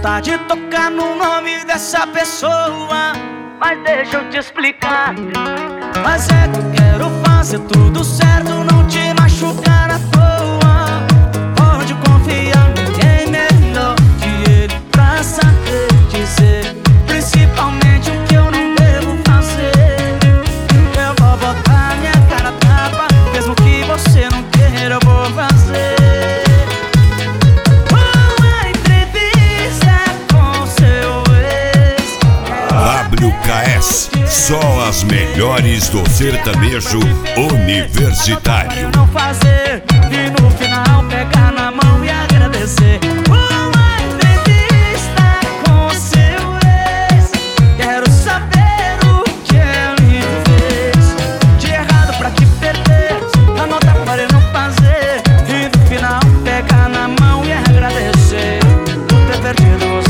vontade de tocar no nome dessa pessoa, mas deixa eu te explicar. Mas é que eu quero fazer tudo certo, não te machucar à toa. Pode confiar, ninguém melhor que ele pra saber dizer, principalmente o que eu não devo fazer. Eu vou botar minha cara a tapa, mesmo que você não queira, eu vou fazer. WKS, só as melhores do sertanejo universitário. Não fazer e no final pegar na mão e agradecer. Uma entrevista com seu ex, quero saber o que ele fez de errado pra te perder. Anotar para eu não fazer e no final pegar na mão e agradecer por ter perdido você.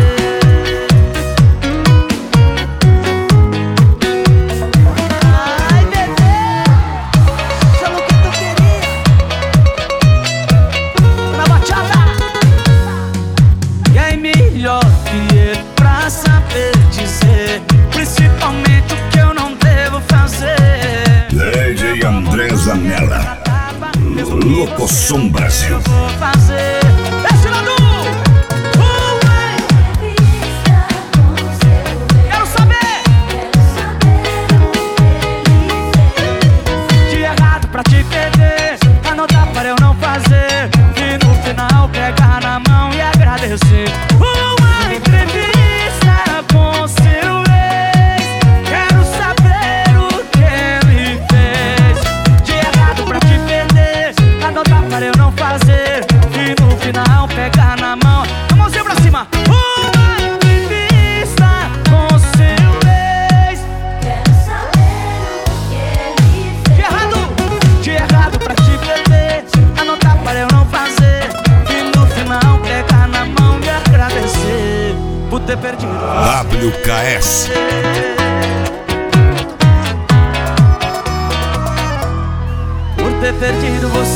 Melhor que ele pra saber dizer, principalmente o que eu não devo fazer. DJ André Zanella, Locosom Brasil. Eu vou fazer esse lado. Quero saber de errado pra te perder, anotar para eu não fazer e no final pegar na mão e agradecer. Uma entrevista com seu ex, quero saber o que ele fez de errado pra te perder, anotar para eu não fazer e no final pegar na mão. A mãozinha pra cima. Uma entrevista com seu ex, quero saber o que ele fez de errado pra te perder, anotar para eu não fazer e no final pegar na mão e agradecer por ter perdido WKS. Por ter perdido você.